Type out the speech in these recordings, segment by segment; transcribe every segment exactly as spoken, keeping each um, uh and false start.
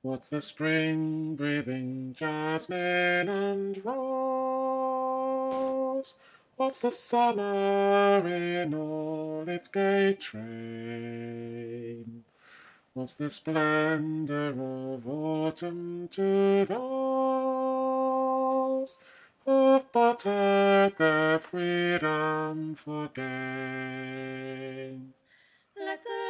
What's the spring breathing jasmine and rose? What's the summer in all its gay train? What's the splendor of autumn to those who've bartered their freedom for gain? Let the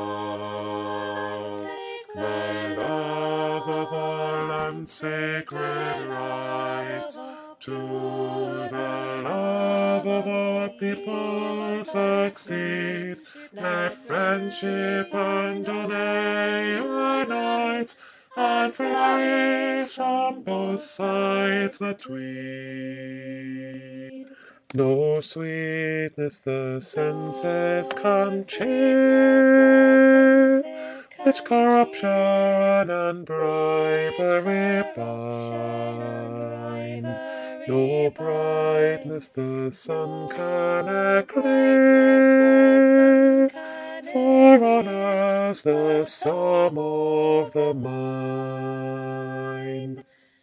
Love, sacred the love of all unsacred rights, to the love of all people succeed. Let friendship and honor unite, and flourish on both sides the tweed. No sweetness the senses can cheer, which corruption and bribery bind. No brightness the sun can eclipse, for honour's the sum of the mind.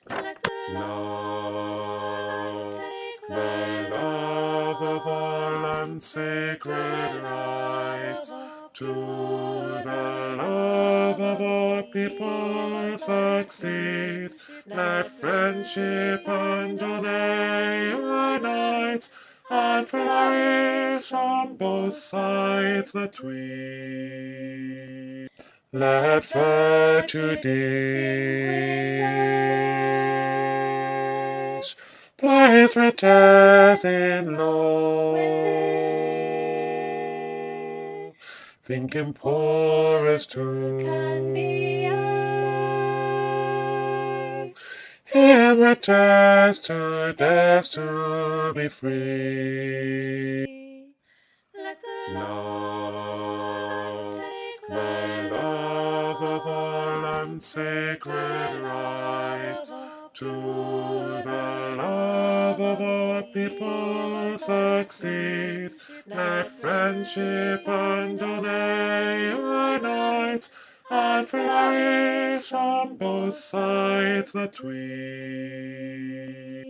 Love, the love of all unsacred rights, to the love of all people succeed. Let friendship and honour unite, and flourish on both sides the tweed. Let virtue distinguish place riches in low, thinking poorest who can be as him riches to dares to be free. Let the Love, the love of all unsacred rights, to the love of all people succeed. Let friendship and honour unite, and flourish on both sides the tweed.